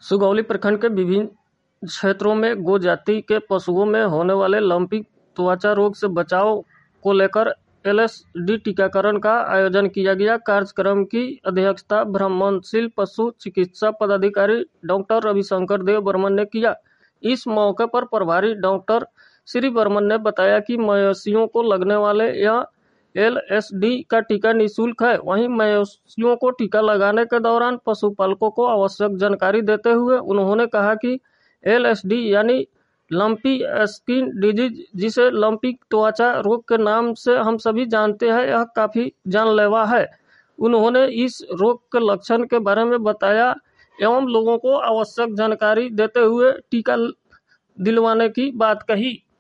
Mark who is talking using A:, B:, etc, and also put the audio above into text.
A: सुगौली प्रखंड के विभिन्न क्षेत्रों में गो जाति के पशुओं में होने वाले लंपी त्वचा रोग से बचाव को लेकर एलएसडी टीकाकरण का आयोजन किया गया। कार्यक्रम की अध्यक्षता ब्रह्मनशील पशु चिकित्सा पदाधिकारी डॉक्टर रविशंकर देव बर्मन ने किया। इस मौके पर प्रभारी डॉक्टर श्री बर्मन ने बताया कि मवेशियों को लगने वाले यह एलएसडी का टीका निःशुल्क है। वहीं मवेशियों को टीका लगाने के दौरान पशुपालकों को आवश्यक जानकारी देते हुए उन्होंने कहा कि एलएसडी यानी लंपी स्किन डिजीज, जिसे लंपी त्वचा रोग के नाम से हम सभी जानते हैं, यह काफी जानलेवा है। उन्होंने इस रोग के लक्षण के बारे में बताया एवं लोगों को आवश्यक जानकारी देते हुए टीका दिलवाने की बात कही।